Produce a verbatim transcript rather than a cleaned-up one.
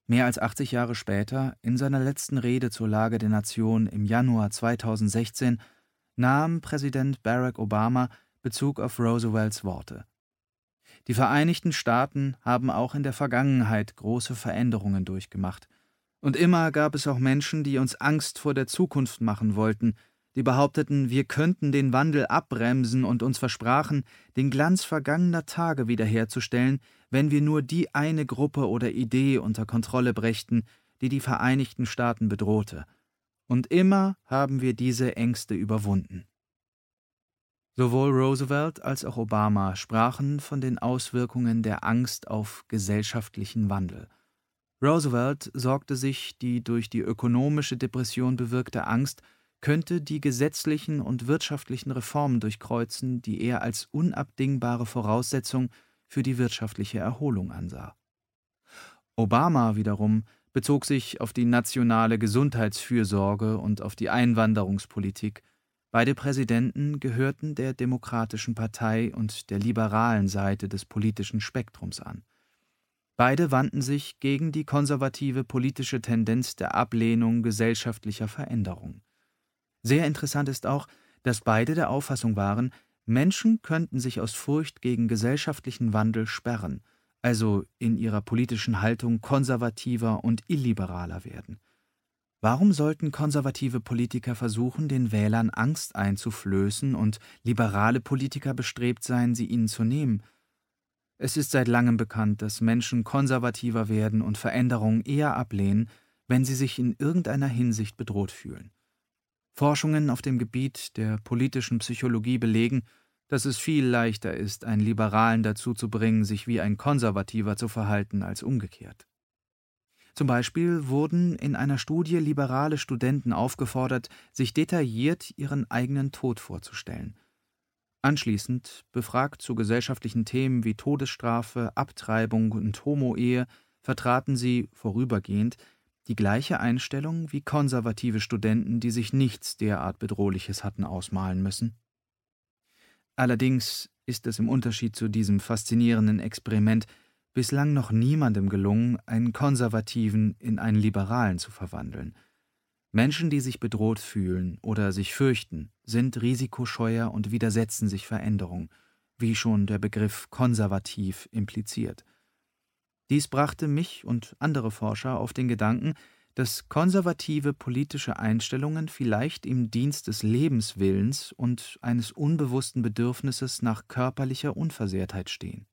Mehr als achtzig Jahre später, in seiner letzten Rede zur Lage der Nation im Januar zweitausendsechzehn, nahm Präsident Barack Obama Bezug auf Roosevelts Worte. Die Vereinigten Staaten haben auch in der Vergangenheit große Veränderungen durchgemacht. Und immer gab es auch Menschen, die uns Angst vor der Zukunft machen wollten, die behaupteten, wir könnten den Wandel abbremsen und uns versprachen, den Glanz vergangener Tage wiederherzustellen, wenn wir nur die eine Gruppe oder Idee unter Kontrolle brächten, die die Vereinigten Staaten bedrohte. Und immer haben wir diese Ängste überwunden. Sowohl Roosevelt als auch Obama sprachen von den Auswirkungen der Angst auf gesellschaftlichen Wandel. Roosevelt sorgte sich, die durch die ökonomische Depression bewirkte Angst könnte die gesetzlichen und wirtschaftlichen Reformen durchkreuzen, die er als unabdingbare Voraussetzung für die wirtschaftliche Erholung ansah. Obama wiederum bezog sich auf die nationale Gesundheitsfürsorge und auf die Einwanderungspolitik. Beide Präsidenten gehörten der Demokratischen Partei und der liberalen Seite des politischen Spektrums an. Beide wandten sich gegen die konservative politische Tendenz der Ablehnung gesellschaftlicher Veränderung. Sehr interessant ist auch, dass beide der Auffassung waren, Menschen könnten sich aus Furcht gegen gesellschaftlichen Wandel sperren, also in ihrer politischen Haltung konservativer und illiberaler werden. Warum sollten konservative Politiker versuchen, den Wählern Angst einzuflößen und liberale Politiker bestrebt sein, sie ihnen zu nehmen? Es ist seit langem bekannt, dass Menschen konservativer werden und Veränderungen eher ablehnen, wenn sie sich in irgendeiner Hinsicht bedroht fühlen. Forschungen auf dem Gebiet der politischen Psychologie belegen, dass es viel leichter ist, einen Liberalen dazu zu bringen, sich wie ein Konservativer zu verhalten, als umgekehrt. Zum Beispiel wurden in einer Studie liberale Studenten aufgefordert, sich detailliert ihren eigenen Tod vorzustellen. Anschließend, befragt zu gesellschaftlichen Themen wie Todesstrafe, Abtreibung und Homo-Ehe, vertraten sie vorübergehend die gleiche Einstellung wie konservative Studenten, die sich nichts derart Bedrohliches hatten ausmalen müssen. Allerdings ist es im Unterschied zu diesem faszinierenden Experiment bislang noch niemandem gelungen, einen Konservativen in einen Liberalen zu verwandeln. Menschen, die sich bedroht fühlen oder sich fürchten, sind risikoscheuer und widersetzen sich Veränderung, wie schon der Begriff konservativ impliziert. Dies brachte mich und andere Forscher auf den Gedanken, dass konservative politische Einstellungen vielleicht im Dienst des Lebenswillens und eines unbewussten Bedürfnisses nach körperlicher Unversehrtheit stehen.